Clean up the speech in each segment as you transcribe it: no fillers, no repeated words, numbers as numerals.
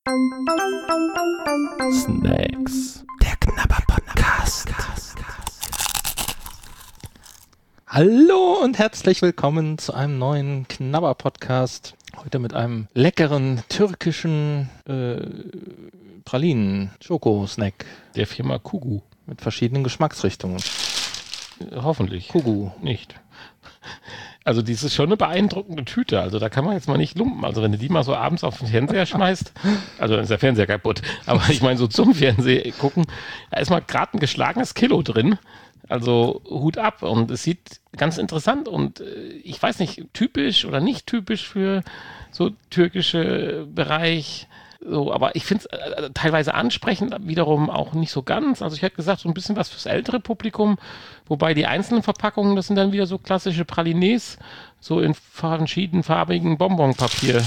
Snacks. Der Knabber-Podcast. Hallo und herzlich willkommen zu einem neuen Knabber-Podcast. Heute mit einem leckeren türkischen Pralinen-Schoko-Snack. Der Firma Kugu. Mit verschiedenen Geschmacksrichtungen. Hoffentlich. Kugu. Nicht. Also die ist schon eine beeindruckende Tüte. Also da kann man jetzt mal nicht lumpen. Also wenn du die mal so abends auf den Fernseher schmeißt, also dann ist der Fernseher kaputt. Aber ich meine so zum Fernseher gucken, da ist mal gerade ein geschlagenes Kilo drin. Also Hut ab. Und es sieht ganz interessant und ich weiß nicht, typisch oder nicht typisch für so türkische Bereich. So, aber ich finde es teilweise ansprechend, wiederum auch nicht so ganz. Also ich hätte gesagt, so ein bisschen was fürs ältere Publikum, wobei die einzelnen Verpackungen, das sind dann wieder so klassische Pralines, so in verschiedenfarbigen Bonbonpapier.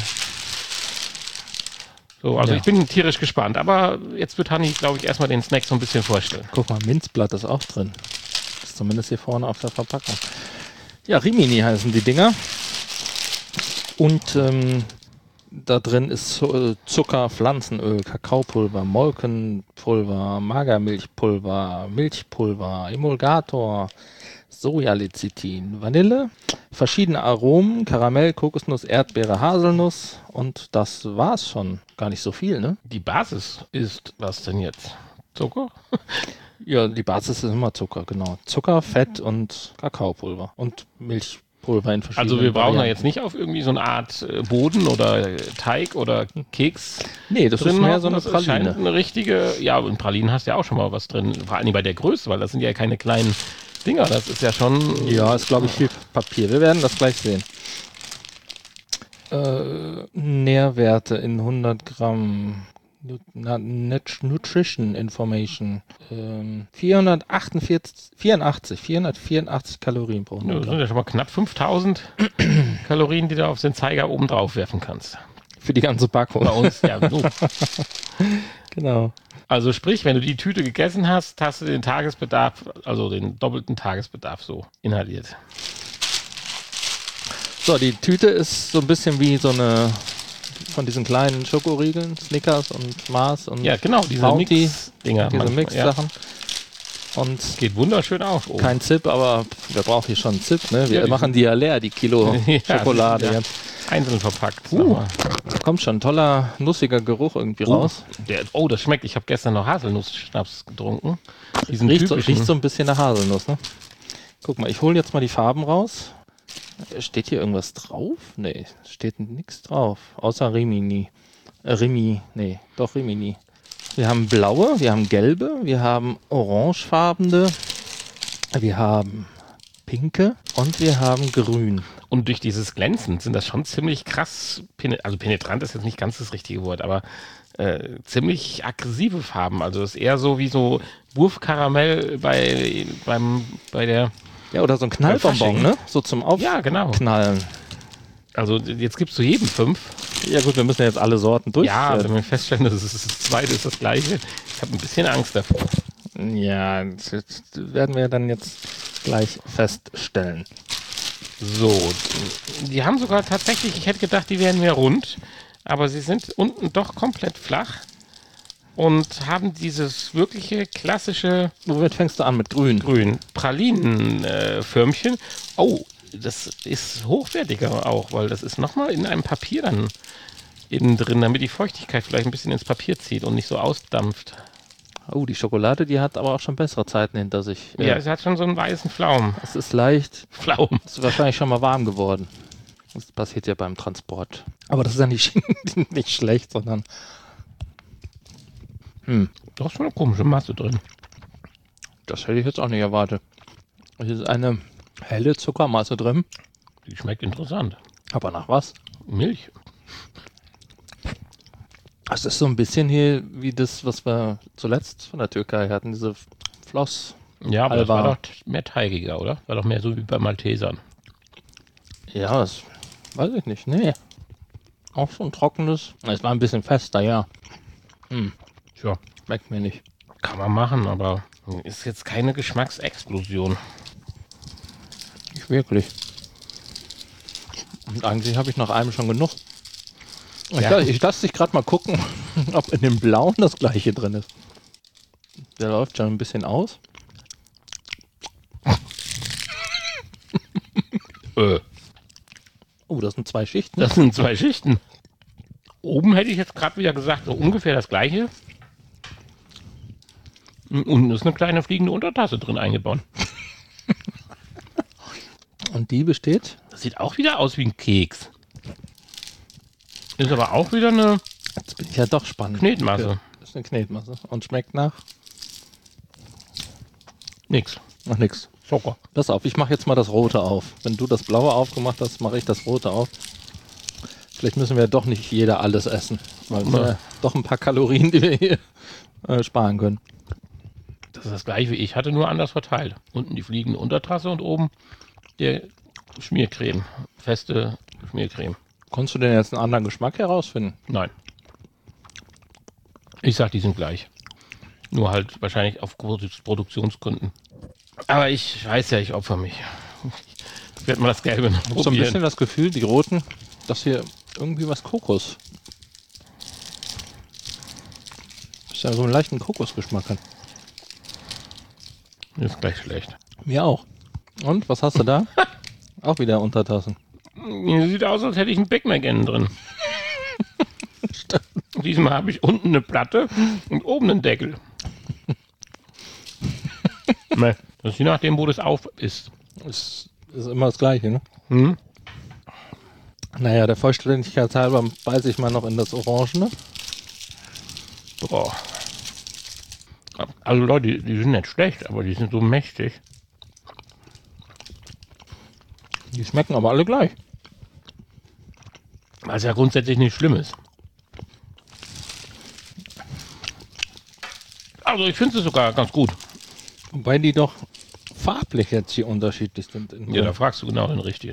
So, also Ich bin tierisch gespannt, aber jetzt wird Hanni, glaube ich, erstmal den Snack so ein bisschen vorstellen. Guck mal, Minzblatt ist auch drin. Ist zumindest hier vorne auf der Verpackung. Ja, Rimini heißen die Dinger. Und da drin ist Zucker, Pflanzenöl, Kakaopulver, Molkenpulver, Magermilchpulver, Milchpulver, Emulgator, Sojalecithin, Vanille, verschiedene Aromen, Karamell, Kokosnuss, Erdbeere, Haselnuss und das war's schon. Gar nicht so viel, ne? Die Basis ist, was denn jetzt? Zucker? Ja, die Basis ist immer Zucker, genau. Zucker, Fett und Kakaopulver und Milchpulver in verschiedenen Also wir brauchen Varianten. da jetzt nicht auf irgendwie so eine Art Boden oder Teig oder Keks. Nee, das ist mehr so eine Das scheint Praline. eine richtige, ja, in Pralinen hast du ja auch schon mal was drin. Vor allem bei der Größe, weil das sind ja keine kleinen Dinger. Das ist ja schon... Ja, ist glaube ich viel Papier. Wir werden das gleich sehen. Nährwerte in 100 Gramm. Nutrition Information. 484 Kalorien pro Ja, 100 das sind Gramm. ja schon mal knapp 5000 Kalorien, die du auf den Zeiger oben drauf werfen kannst. Für die ganze Packung. Bei uns, ja, so. Genau. Also sprich, wenn du die Tüte gegessen hast, hast du den Tagesbedarf, also den doppelten Tagesbedarf so inhaliert. So, die Tüte ist so ein bisschen wie so eine von diesen kleinen Schokoriegeln, Snickers und Mars und Ja, genau, diese Bounty, Mix-Dinger. diese manchmal, Mix-Sachen. Und Geht wunderschön auf. Oh. kein Zip, aber wer braucht hier schon einen Zip, ne? Wir Ja, die machen die ja leer, die Kilo Schokolade. ja, Jetzt. einzeln verpackt. Da kommt schon ein toller, nussiger Geruch irgendwie raus. Das schmeckt. Ich habe gestern noch Haselnuss-Schnaps getrunken. Diesen Riecht typischen. so ein bisschen nach Haselnuss, ne? Guck mal, ich hole jetzt mal die Farben raus. Steht hier irgendwas drauf? Nee, steht nichts drauf. Außer Rimini. Rimini. Wir haben blaue, wir haben gelbe, wir haben orangefarbene, wir haben pinke und wir haben grün. Und durch dieses Glänzen sind das schon ziemlich krass, also penetrant ist jetzt nicht ganz das richtige Wort, aber ziemlich aggressive Farben. Also das ist eher so wie so Wurfkaramell bei der... Ja, oder so ein Knallbonbon, Fasching. ne? So zum Ja, genau. Aufknallen. Also jetzt gibst du jedem 5. Ja gut, wir müssen ja jetzt alle Sorten durch. Ja, wenn wir feststellen, das zweite ist das gleiche. Ich habe ein bisschen Angst davor. Ja, das werden wir dann jetzt gleich feststellen. So, die haben sogar tatsächlich, ich hätte gedacht, die wären mehr rund, aber sie sind unten doch komplett flach und haben dieses wirkliche klassische Womit fängst du an? Mit grün? Pralinen-Förmchen. Oh, das ist hochwertiger auch, weil das ist nochmal in einem Papier dann innen drin, damit die Feuchtigkeit vielleicht ein bisschen ins Papier zieht und nicht so ausdampft. Oh, die Schokolade, die hat aber auch schon bessere Zeiten hinter sich. Ja, es hat schon so einen weißen Pflaumen. Es ist leicht, Pflaumen. ist wahrscheinlich schon mal warm geworden. Das passiert ja beim Transport. Aber das ist ja nicht, nicht schlecht, sondern... Da ist schon eine komische Masse drin. Das hätte ich jetzt auch nicht erwartet. Es ist eine helle Zuckermasse drin. Die schmeckt interessant. Aber nach was? Milch. Es ist so ein bisschen hier wie das, was wir zuletzt von der Türkei hatten, diese Floss. Ja, aber das Alba. war doch mehr teigiger, oder? War doch mehr so wie bei Maltesern. Ja, das weiß ich nicht. Nee. Auch so ein trockenes. Es war ein bisschen fester, ja. Tja, Schmeckt mir nicht. kann man machen, aber ist jetzt keine Geschmacksexplosion. Nicht wirklich. Und eigentlich habe ich nach einem schon genug. Ja. Ich lasse dich gerade mal gucken, ob in dem Blauen das gleiche drin ist. Der läuft schon ein bisschen aus. Oh, das sind 2 Schichten. Das sind 2 Schichten. Oben hätte ich jetzt gerade wieder gesagt, so ungefähr das gleiche. Und unten ist eine kleine fliegende Untertasse drin eingebaut. Und die besteht? Das sieht auch wieder aus wie ein Keks. Ist aber auch wieder eine Jetzt bin ich ja doch spannend. Knetmasse. Das ist eine Knetmasse. Und schmeckt nach? Nix. Nach nix. Zucker. Pass auf, ich mache jetzt mal das Rote auf. Wenn du das Blaue aufgemacht hast, mache ich das Rote auf. Vielleicht müssen wir doch nicht jeder alles essen. Weil es ja doch ein paar Kalorien, die wir hier sparen können. Das ist das gleiche wie ich hatte, nur anders verteilt. Unten die fliegende Untertasse und oben der Schmiercreme. Feste Schmiercreme. Konntest du denn jetzt einen anderen Geschmack herausfinden? Nein. Ich sag, die sind gleich. Nur halt wahrscheinlich auf Produktionsgründen. Aber ich weiß ja, ich opfer mich. Ich werde mal das Gelbe noch Ich habe so ein bisschen das Gefühl, die Roten, dass hier irgendwie was Kokos. Dass ja so einen leichten Kokosgeschmack hat. Ist gleich schlecht. Mir auch. Und, was hast du da? Auch wieder Untertassen. Sieht aus, als hätte ich einen Big Mac innen drin. Diesmal habe ich unten eine Platte und oben einen Deckel. Das ist je nachdem, wo das auf ist. Ist immer das Gleiche, ne? Hm? Naja, der Vollständigkeit halber beiße ich mal noch in das Orangene. Boah. Also Leute, die sind nicht schlecht, aber die sind so mächtig. Die schmecken aber alle gleich. Was ja grundsätzlich nicht schlimm ist. Also ich finde es sogar ganz gut. Wobei die doch farblich jetzt hier unterschiedlich sind. Ja, da fragst du genau den Richtigen.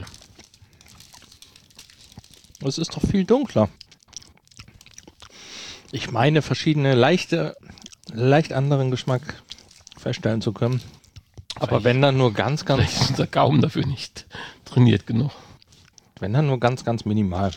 Es ist doch viel dunkler. Ich meine, verschiedene leicht anderen Geschmack feststellen zu können. Aber Vielleicht- wenn dann nur ganz, Vielleicht ist unser Gaumen dafür nicht trainiert genug. wenn dann nur ganz minimal.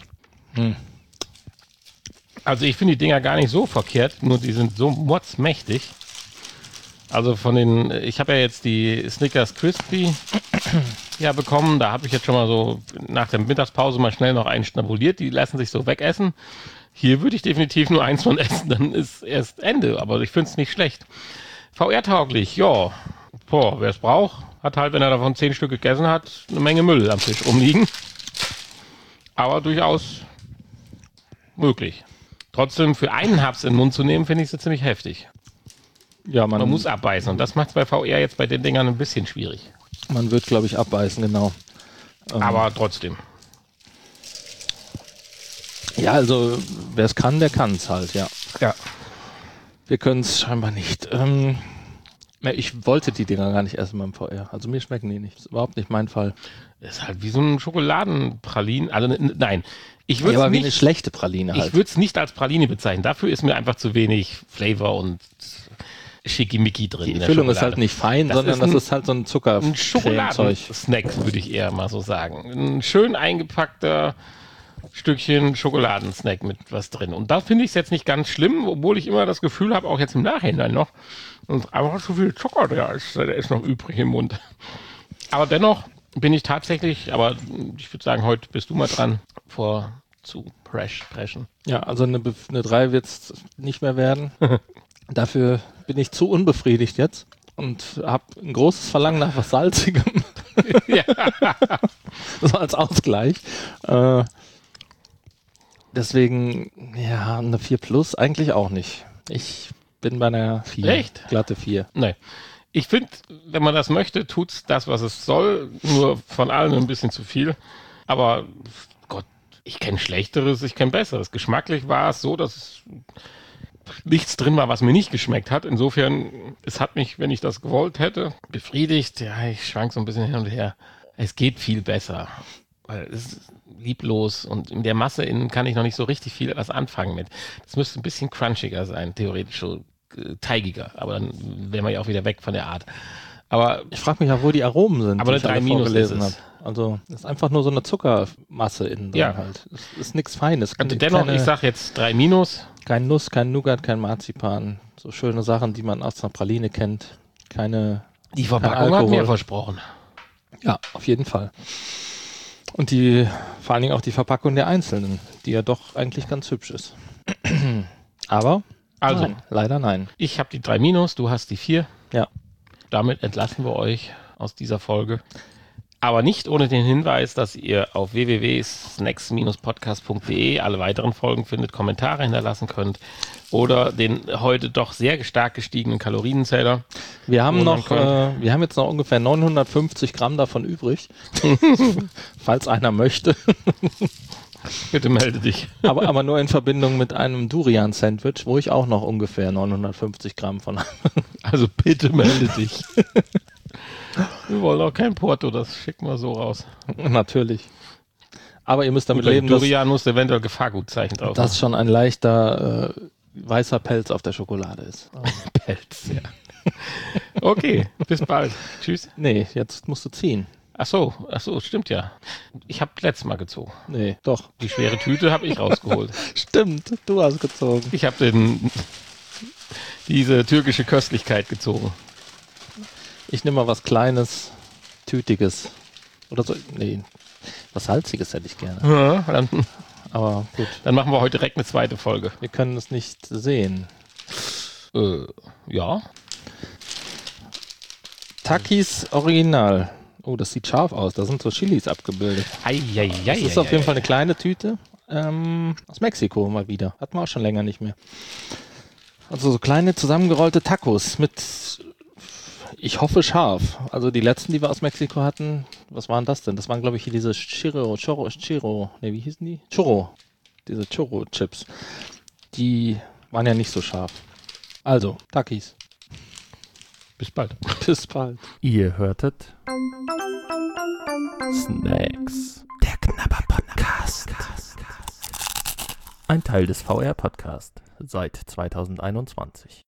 Also ich finde die Dinger gar nicht so verkehrt, nur die sind so mordsmächtig. Also von den, ich habe ja jetzt die Snickers Crispy ja bekommen, da habe ich jetzt schon mal so nach der Mittagspause mal schnell noch einen schnabuliert, die lassen sich so wegessen. Hier würde ich definitiv nur eins von essen, dann ist erst Ende, aber ich finde es nicht schlecht. VR-tauglich, ja, wer es braucht, hat halt, wenn er davon 10 Stück gegessen hat, eine Menge Müll am Tisch rumliegen. Aber durchaus möglich. Trotzdem für einen Haps in den Mund zu nehmen, finde ich es ziemlich heftig. Ja, Man muss abbeißen und das macht es bei VR jetzt bei den Dingern ein bisschen schwierig. Man wird, glaube ich, abbeißen, genau. Aber trotzdem. Ja, also wer es kann, der kann es halt, ja. Ja. Wir können es scheinbar nicht. Ich wollte die Dinger gar nicht essen beim VR. Also mir schmecken die nicht. Das ist überhaupt nicht mein Fall. Das ist halt wie so ein Schokoladenpralin. Also nein, ich Ja, würde aber es wie eine nicht, schlechte Praline halt. ich würde es nicht als Praline bezeichnen. Dafür ist mir einfach zu wenig Flavor und Schickimicki drin. Die in der Füllung ist Schokolade. halt nicht fein, Das sondern ist das ein- ist halt so ein Ein Zuckerzeug. Schokoladensnack, würde ich eher mal so sagen. Ein schön eingepackter Stückchen Schokoladensnack mit was drin. Und da finde ich es jetzt nicht ganz schlimm, obwohl ich immer das Gefühl habe, auch jetzt im Nachhinein noch, dass einfach zu viel Zucker da ist noch übrig im Mund. Aber dennoch bin ich tatsächlich, aber ich würde sagen, heute bist du mal dran, zu preschen. Ja, also eine 3 wird es nicht mehr werden. Dafür bin ich zu unbefriedigt jetzt und habe ein großes Verlangen nach was Salzigem. Ja. So als Ausgleich. Deswegen, ja, eine 4 Plus eigentlich auch nicht. Ich bin bei einer 4. Echt? Glatte 4. Nein. Ich finde, wenn man das möchte, tut's das, was es soll. Nur von allem ein bisschen zu viel. Aber Gott, ich kenne Schlechteres, ich kenne Besseres. Geschmacklich war es so, dass es nichts drin war, was mir nicht geschmeckt hat. Insofern, es hat mich, wenn ich das gewollt hätte, befriedigt. Ja, ich schwank so ein bisschen hin und her. Es geht viel besser. Weil es ist lieblos und in der Masse innen kann ich noch nicht so richtig viel was anfangen mit. Das müsste ein bisschen crunchiger sein, theoretisch so teigiger. Aber dann wären wir ja auch wieder weg von der Art. Aber Ich frage mich auch, wo die Aromen sind, Aber die eine ich alle 3 Minus ist vorgelesen es. habe. Also ist einfach nur so eine Zuckermasse innen drin Ja. halt. Es ist nichts Feines. Also dennoch, ich sag jetzt 3-. Kein Nuss, kein Nougat, kein Marzipan. So schöne Sachen, die man aus einer Praline kennt. Keine Die kein Verpackung hat Alkohol. mehr versprochen. Ja, auf jeden Fall. Und vor allen Dingen auch die Verpackung der Einzelnen, die ja doch eigentlich ganz hübsch ist. Aber Also, nein, leider nein. ich habe die 3-, du hast die 4. Ja. Damit entlassen wir euch aus dieser Folge. Aber nicht ohne den Hinweis, dass ihr auf www.snacks-podcast.de alle weiteren Folgen findet, Kommentare hinterlassen könnt oder den heute doch sehr stark gestiegenen Kalorienzähler. Wir haben wundern wir haben jetzt noch ungefähr 950 Gramm davon übrig, falls einer möchte. Bitte melde dich. aber nur in Verbindung mit einem Durian-Sandwich, wo ich auch noch ungefähr 950 Gramm von habe. Also bitte melde dich. Wir wollen auch kein Porto, das schicken wir so raus. Natürlich. Aber ihr müsst damit Gut, leben, dass Durian muss eventuell Gefahrgutzeichen drauf das schon ein leichter weißer Pelz auf der Schokolade ist. Pelz, ja. Okay, bis bald. Tschüss. Nee, jetzt musst du ziehen. Ach so, stimmt ja. Ich habe letztes Mal gezogen. Nee, doch. Die schwere Tüte habe ich rausgeholt. Stimmt, du hast gezogen. Ich habe diese türkische Köstlichkeit gezogen. Ich nehme mal was Kleines, Tütiges. Oder so. Nee, was Salziges hätte ich gerne. Ja, Aber gut, dann machen wir heute direkt eine zweite Folge. wir können es nicht sehen. Ja. Takis Original. Oh, das sieht scharf aus. Da sind so Chilis abgebildet. Das ist auf jeden Fall eine kleine Tüte. Aus Mexiko mal wieder. Hatten wir auch schon länger nicht mehr. Also so kleine zusammengerollte Tacos mit, ich hoffe, scharf. Also die letzten, die wir aus Mexiko hatten, was waren das denn? Das waren, glaube ich, hier diese Churro, ne, wie hießen die? Churro. Diese Churro-Chips. Die waren ja nicht so scharf. Also, Takis. Bis bald. Bis bald. Ihr hörtet Snacks. Der Knabber Podcast. Ein Teil des VR Podcast seit 2021.